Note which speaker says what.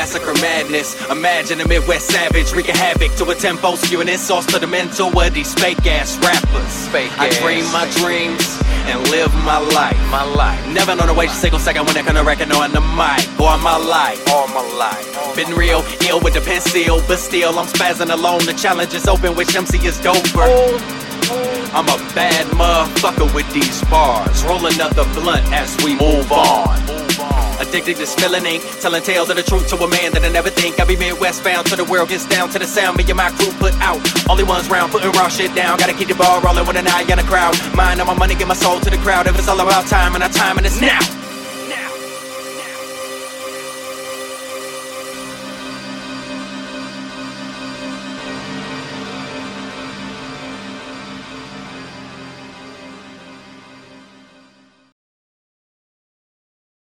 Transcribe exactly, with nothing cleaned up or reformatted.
Speaker 1: massacre madness. Imagine a Midwest savage wreaking havoc to a tempo skewing insults to the mental of these fake ass rappers.
Speaker 2: Fake
Speaker 1: I
Speaker 2: ass.
Speaker 1: dream my dreams and live my life.
Speaker 2: My life.
Speaker 1: Never known to waste a single second when I can record on the mic. All my life.
Speaker 2: All my life.
Speaker 1: Been real, ill with the pencil, but still I'm spazzing alone. The challenge is open, which M C is doper. I'm a bad motherfucker with these bars. Roll another blunt as we move on. Addicted to spilling ink, telling tales of the truth to a man that I never think I'll be Midwest bound till the world gets down to the sound me and my crew put out. Only ones round putting raw shit down. Gotta keep the ball rolling with an eye on the crowd. Mind on my money, give my soul to the crowd. If it's all about time and our time and it's now.